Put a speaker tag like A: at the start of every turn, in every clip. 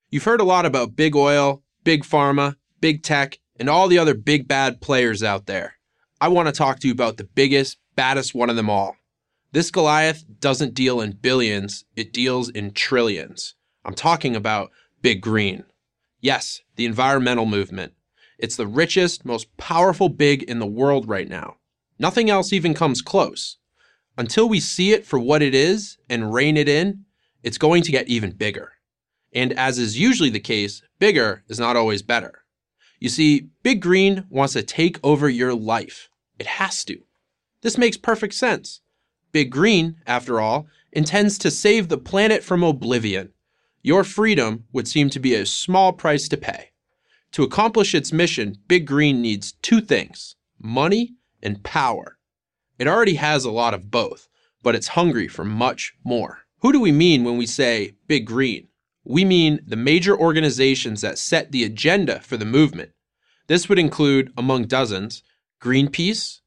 A: You've heard a lot about big oil, big pharma, big tech, and all the other big bad players out there. I want to talk to you about the biggest, baddest one of them all. This Goliath doesn't deal in billions, it deals in trillions. I'm talking about Big Green. Yes, the environmental movement. It's the richest, most powerful big in the world right now. Nothing else even comes close. Until we see it for what it is and rein it in, it's going to get even bigger. And as is usually the case, bigger is not always better. You see, Big Green wants to take over your life. It has to. This makes perfect sense. Big Green, after all, intends to save the planet from oblivion. Your freedom would seem to be a small price to pay. To accomplish its mission, Big Green needs two things: money and power. It already has a lot of both, but it's hungry for much more. Who do we mean when we say Big Green? We mean the major organizations that set the agenda for the movement. This would include, among dozens, Greenpeace,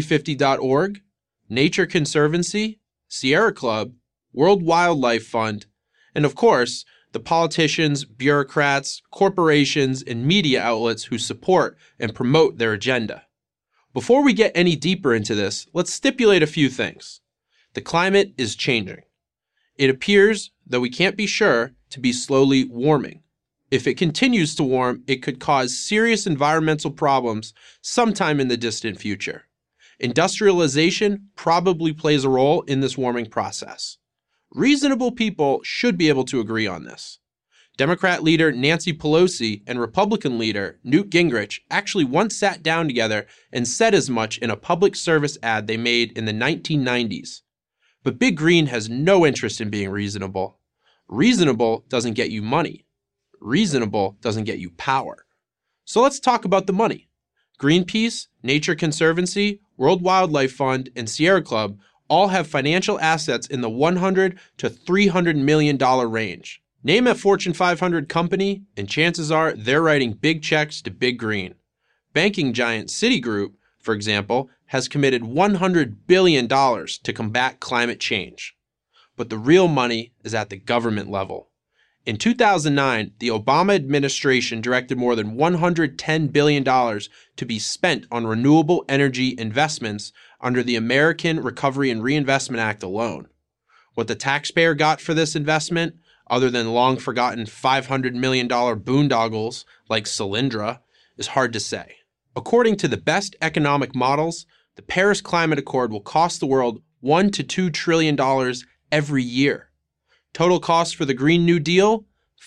A: 350.org, Nature Conservancy, Sierra Club, World Wildlife Fund, and of course, the politicians, bureaucrats, corporations, and media outlets who support and promote their agenda. Before we get any deeper into this, let's stipulate a few things. The climate is changing. It appears, though we can't be sure, to be slowly warming. If it continues to warm, it could cause serious environmental problems sometime in the distant future. Industrialization probably plays a role in this warming process. Reasonable people should be able to agree on this. Democrat leader Nancy Pelosi and Republican leader Newt Gingrich actually once sat down together and said as much in a public service ad they made in the 1990s. But Big Green has no interest in being reasonable. Reasonable doesn't get you money. Reasonable doesn't get you power. So let's talk about the money. Greenpeace, Nature Conservancy, World Wildlife Fund, and Sierra Club all have financial assets in the $100 to $300 million range. Name a Fortune 500 company, and chances are they're writing big checks to Big Green. Banking giant Citigroup, for example, has committed $100 billion to combat climate change. But the real money is at the government level. In 2009, the Obama administration directed more than $110 billion to be spent on renewable energy investments under the American Recovery and Reinvestment Act alone. What the taxpayer got for this investment, other than long-forgotten $500 million boondoggles like Solyndra, is hard to say. According to the best economic models, the Paris Climate Accord will cost the world $1 to $2 trillion every year. Total cost for the Green New Deal?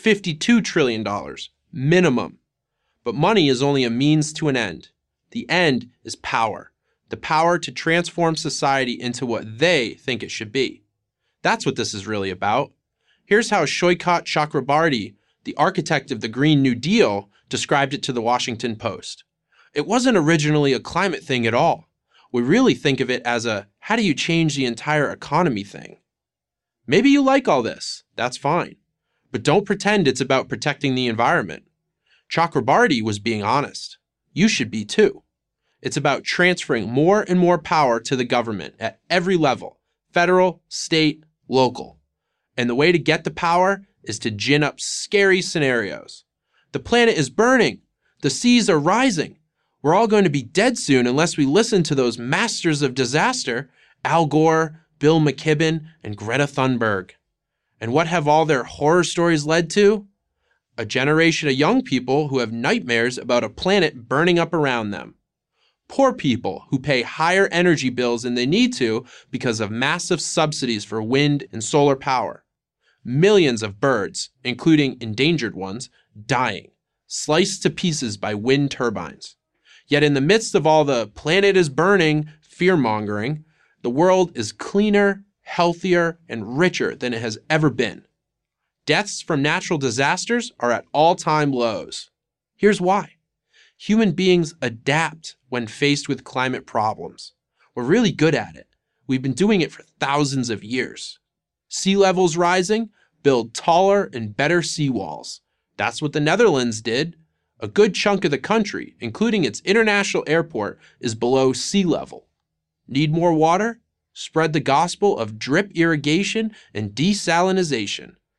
A: $52 trillion, minimum. But money is only a means to an end. The end is power. The power to transform society into what they think it should be. That's what this is really about. Here's how Shoykat Chakrabarti, the architect of the Green New Deal, described it to the Washington Post. It wasn't originally a climate thing at all. We really think of it as a how do you change the entire economy thing. Maybe you like all this. That's fine. But don't pretend it's about protecting the environment. Chakrabarti was being honest. You should be too. It's about transferring more and more power to the government at every level, federal, state, local. And the way to get the power is to gin up scary scenarios. The planet is burning. The seas are rising. We're all going to be dead soon unless we listen to those masters of disaster, Al Gore, Bill McKibben, and Greta Thunberg. And what have all their horror stories led to? A generation of young people who have nightmares about a planet burning up around them. Poor people who pay higher energy bills than they need to because of massive subsidies for wind and solar power. Millions of birds, including endangered ones, dying, sliced to pieces by wind turbines. Yet in the midst of all the planet is burning fear-mongering, the world is cleaner, healthier, and richer than it has ever been. Deaths from natural disasters are at all-time lows. Here's why. Human beings adapt when faced with climate problems. We're really good at it. We've been doing it for thousands of years. Sea levels rising, build taller and better seawalls. That's what the Netherlands did. A good chunk of the country, including its international airport, is below sea level. Need more water? Spread the gospel of drip irrigation and desalinization.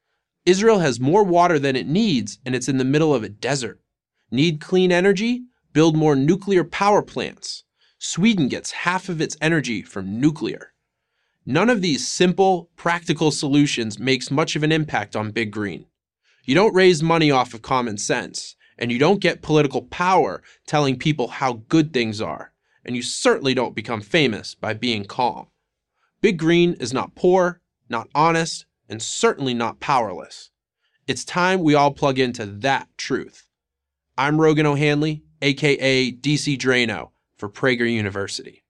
A: Israel has more water than it needs, and it's in the middle of a desert. Need clean energy? Build more nuclear power plants. Sweden gets half of its energy from nuclear. None of these simple, practical solutions makes much of an impact on Big Green. You don't raise money off of common sense, and you don't get political power telling people how good things are, and you certainly don't become famous by being calm. Big Green is not poor, not honest, and certainly not powerless. It's time we all plug into that truth. I'm Rogan O'Hanley, aka DC Drano, for Prager University.